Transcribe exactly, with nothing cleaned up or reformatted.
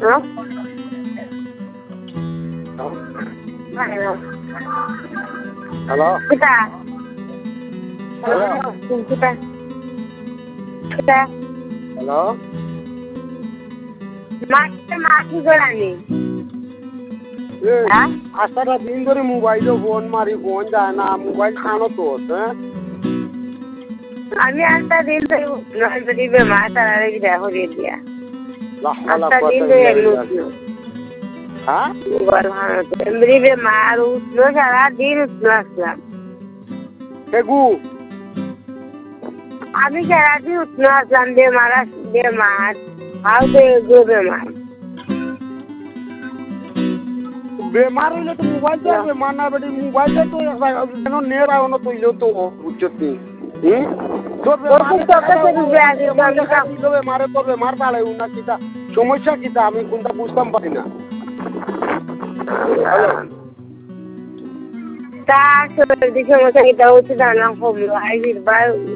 হ্যাঁ হ্যালো কিতা হ্যালো কিতা কিতা হ্যালো মাকে মাকি গড়ানি এই আসাটা দিন ধরে মোবাইলে ফোন মারি ফোন যায় না মোবাইল খানো তো হ্যাঁ আমি আটটা দিন ধরে নয় দিবে মা তার আগে দেখো দিয়ে দিয়া আটটা দিন ধরে লুটলো হ্যাঁ দিবে মা আর উঠলো সারা দিন উঠলো আসলাম সেগু আমি সারা দিন উঠলো আসলাম দিয়ে মারা দিয়ে মার খাও দিয়ে বেমার বেমার হইলে তো মোবাইল তো বেমার না বেটি মোবাইলটা তো যেন নেট আনো তৈলেও তো বুঝছি হুম তোর বেমারে তোর বেমার বাড়ে না কিতা সমস্যা কিতা আমি কোনটা বুঝতাম পারি না তা সমস্যা কিতা হচ্ছে জানা কমলো আই